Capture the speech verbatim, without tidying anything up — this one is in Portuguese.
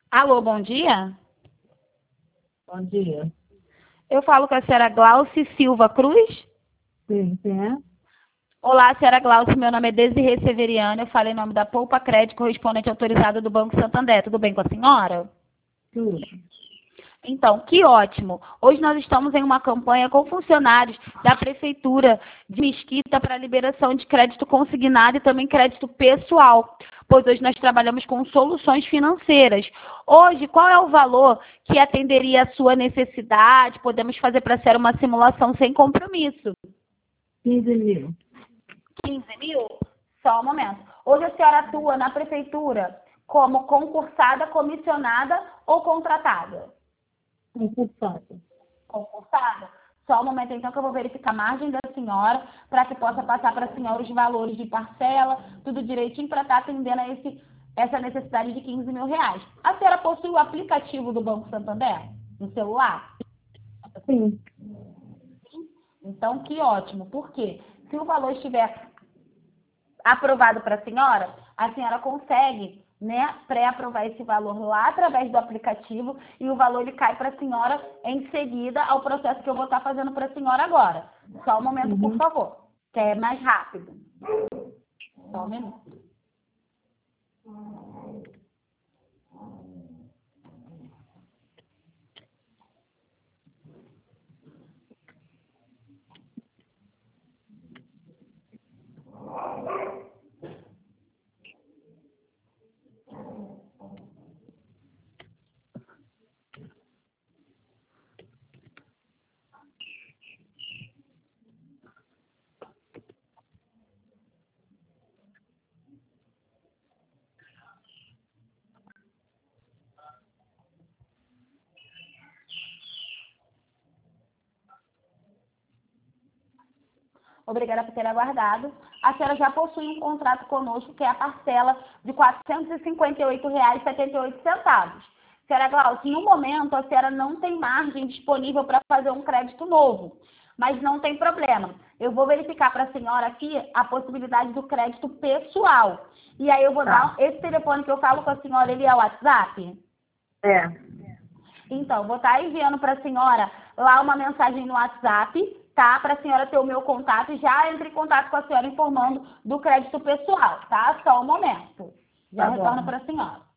Alô, bom dia. Bom dia. Eu falo com a senhora Glauce Silva Cruz. Sim, quem é? Olá, senhora Glauce, meu nome é Desirê Severiano, eu falo em nome da Poupa Crédito, correspondente autorizado do Banco Santander. Tudo bem com a senhora? Tudo. Então, que ótimo. Hoje nós estamos em uma campanha com funcionários da Prefeitura de Mesquita para liberação de crédito consignado e também crédito pessoal, pois hoje nós trabalhamos com soluções financeiras. Hoje, qual é o valor que atenderia a sua necessidade? Podemos fazer para ser uma simulação sem compromisso. quinze mil. quinze mil? Só um momento. Hoje a senhora atua na Prefeitura como concursada, comissionada ou contratada? Concursado. Concursada? Só um momento, então, que eu vou verificar a margem da senhora para que possa passar para a senhora os valores de parcela, tudo direitinho, para estar atendendo a esse, essa necessidade de quinze mil reais. A senhora possui o aplicativo do Banco Santander no celular? Sim. Então, que ótimo. Por quê? Se o valor estiver aprovado para a senhora, a senhora consegue, né, pré-aprovar esse valor lá através do aplicativo e o valor ele cai para a senhora em seguida ao processo que eu vou estar fazendo para a senhora agora. Só um momento, por Uhum. favor, que é mais rápido. Só um minuto. Obrigada por ter aguardado. A senhora já possui um contrato conosco, que é a parcela de quatrocentos e cinquenta e oito reais e setenta e oito centavos. Senhora Glaucia, no momento a senhora não tem margem disponível para fazer um crédito novo, mas não tem problema. Eu vou verificar para a senhora aqui a possibilidade do crédito pessoal. E aí eu vou Tá. dar, esse telefone que eu falo com a senhora, ele é o WhatsApp? É. Então, vou estar enviando para a senhora lá uma mensagem no WhatsApp, tá? Para a senhora ter o meu contato e já entre em contato com a senhora informando do crédito pessoal, tá? Só um momento. Já Tá retorno bom. para a senhora.